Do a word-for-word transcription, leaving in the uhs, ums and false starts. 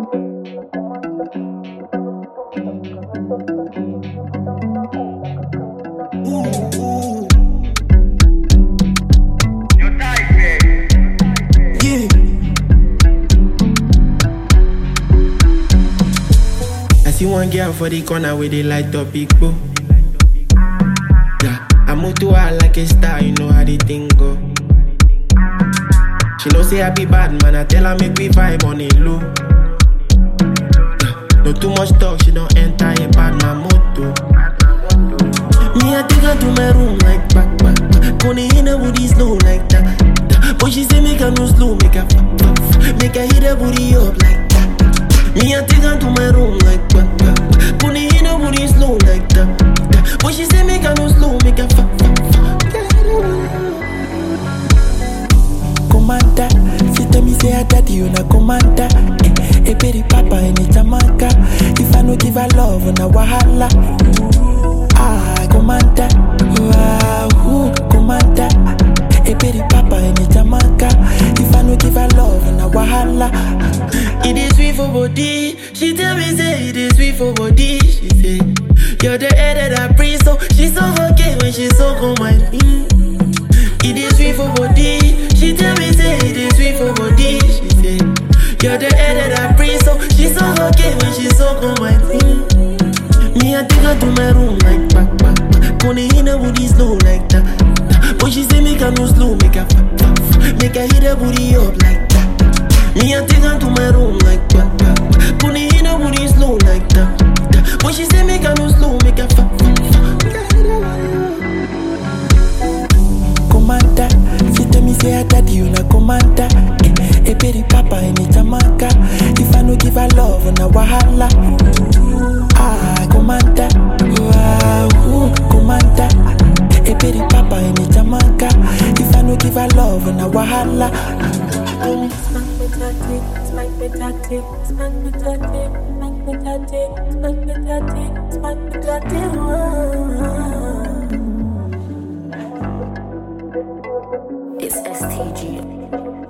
See one girl for the corner where they light up big bro. Yeah, I move to her like a star, you know how the thing go. She know say I be bad man, I tell her make we vibe on it low. Yeah, no too much talk, she don't enter a bad man moto. Me I take her to my room like back back back. Kone in her booty slow like that, that. But she say make her no slow, make her fuck fuck. Make her hit her booty up like that. Me I take her to my room like back back. Put it in her booty slow like that. But she say make her no slow, make her fuck fuck fuck. Commander, she tell me say her daddy you na commander. Eh, eh, baby papa in Jamaica. If I no give her love, na wahala. Ah, commander, ah, ooh, commander. Eh, baby papa in Jamaica. If I no give her love, na wahala. It is sweet for body. She tell me say it is sweet for body. She say you're the air that I breathe, so she's so okay when she's so on my feet. It is sweet for body. She tell me say it is sweet for body. She say you're the air that I breathe, so she's so okay when she's so on my feet. Me I take her to my room like back back back. Kone in her booty slow like that. But she say make her no slow, make her fuck fuck. Make her hit her booty up like that. Me I take her to my room like back back back. Kone in her booty slow like that. But she say make her no slow, make her fuck fuck fuck. Commander, she tell me say her daddy you na commander. Eh, eh, baby papa in Jamaica. If I no give her love, na wahala. Ah, commander, ah, ooh, commander. Eh, baby papa in Jamaica. If I no give her love, na wahala. Smack me tatty, smack me tatty, smack me tatty, smack me tatty, smack me tatty, smack me tatty. It's S T G.